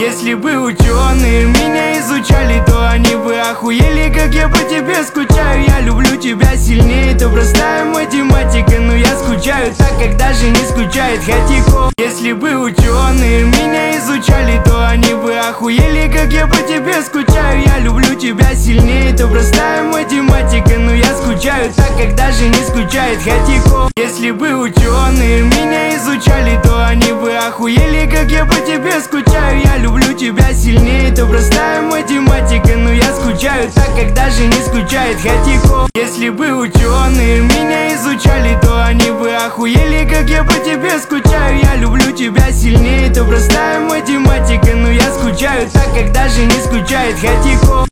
Если бы ученые меня изучали, то они бы охуели, как я по тебе скучаю. Я люблю тебя сильнее, это простая математика, но я скучаю так, как даже не скучает Хатико. Если бы ученые меня изучали, то они бы охуели, как я по тебе скучаю. Я люблю тебя сильнее, это простая математика, но я скучаю так, как даже не скучает Хатико. Если бы ученые меня изучали, то они бы охуели, как я по тебе скучаю. Я люблю тебя сильнее, это простая математика, но я скучаю так, как даже не скучает Хатико. Если бы ученые меня изучали, то они бы охуели, как я по тебе скучаю. Я люблю тебя сильнее, это простая математика, но я скучаю так, как даже не скучает Хатико.